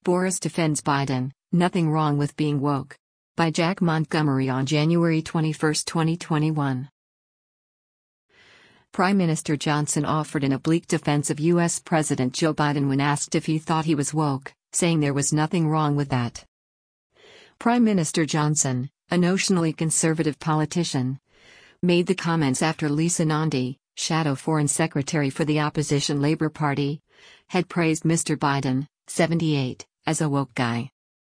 Boris defends Biden, nothing wrong with being woke. By Jack Montgomery on January 21, 2021. Prime Minister Johnson offered an oblique defense of U.S. President Joe Biden when asked if he thought he was woke, saying there was nothing wrong with that. Prime Minister Johnson, a notionally conservative politician, made the comments after Lisa Nandy, shadow foreign secretary for the opposition Labour Party, had praised Mr. Biden, 78, as a woke guy.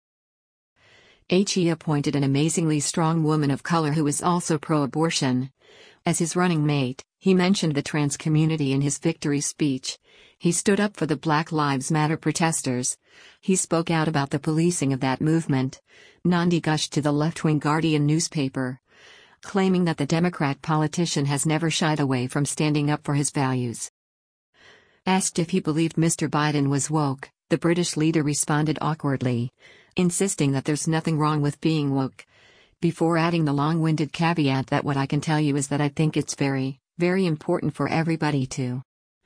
He appointed an amazingly strong woman of color who is also pro-abortion as his running mate. He mentioned the trans community in his victory speech. He stood up for the Black Lives Matter protesters. He spoke out about the policing of that movement. Nandy gushed to the left-wing Guardian newspaper, claiming that the Democrat politician has never shied away from standing up for his values. Asked if he believed Mr. Biden was woke, the British leader responded awkwardly, insisting that there's nothing wrong with being woke, before adding the long-winded caveat that what I can tell you is that I think it's very, very important for everybody to.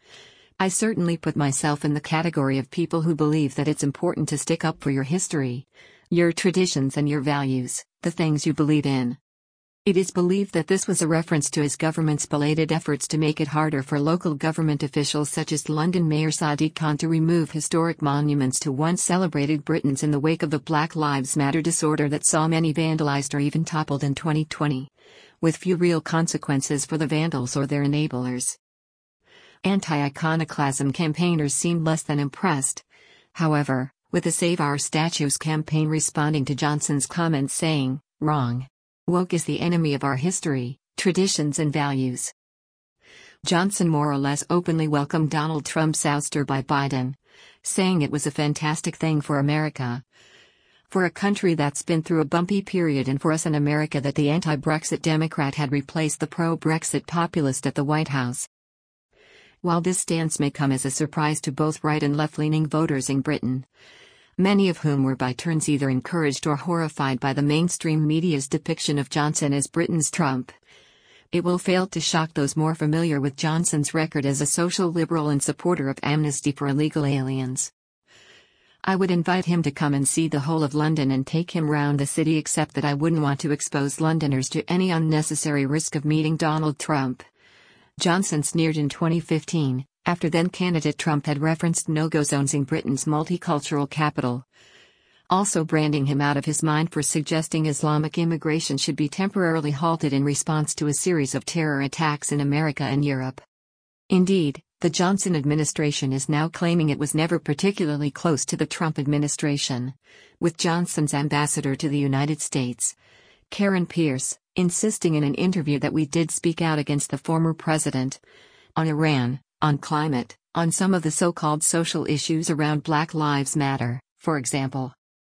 I certainly put myself in the category of people who believe that it's important to stick up for your history, your traditions and your values, the things you believe in. It is believed that this was a reference to his government's belated efforts to make it harder for local government officials such as London Mayor Sadiq Khan to remove historic monuments to once celebrated Britons in the wake of the Black Lives Matter disorder that saw many vandalized or even toppled in 2020, with few real consequences for the vandals or their enablers. Anti-iconoclasm campaigners seemed less than impressed, however, with the Save Our Statues campaign responding to Johnson's comments saying, "Wrong. Woke is the enemy of our history, traditions and values." Johnson more or less openly welcomed Donald Trump's ouster by Biden, saying it was a fantastic thing for America, for a country that's been through a bumpy period, and for us in America that the anti-Brexit Democrat had replaced the pro-Brexit populist at the White House. While this stance may come as a surprise to both right and left-leaning voters in Britain, many of whom were by turns either encouraged or horrified by the mainstream media's depiction of Johnson as Britain's Trump, it will fail to shock those more familiar with Johnson's record as a social liberal and supporter of amnesty for illegal aliens. I would invite him to come and see the whole of London and take him round the city, except that I wouldn't want to expose Londoners to any unnecessary risk of meeting Donald Trump. Johnson sneered in 2015, after then-candidate Trump had referenced no-go zones in Britain's multicultural capital, also branding him out of his mind for suggesting Islamic immigration should be temporarily halted in response to a series of terror attacks in America and Europe. Indeed, the Johnson administration is now claiming it was never particularly close to the Trump administration, with Johnson's ambassador to the United States, Karen Pierce, insisting in an interview that we did speak out against the former president, on Iran, on climate, on some of the so-called social issues around Black Lives Matter, for example.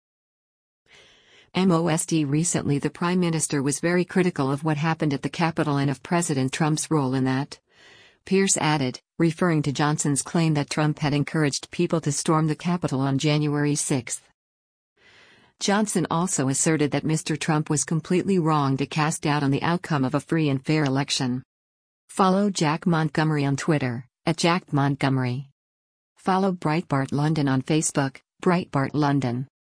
Recently the Prime Minister was very critical of what happened at the Capitol and of President Trump's role in that. Pierce added, referring to Johnson's claim that Trump had encouraged people to storm the Capitol on January 6. Johnson also asserted that Mr. Trump was completely wrong to cast doubt on the outcome of a free and fair election. Follow Jack Montgomery on Twitter, @JackMontgomery. Follow Breitbart London on Facebook, Breitbart London.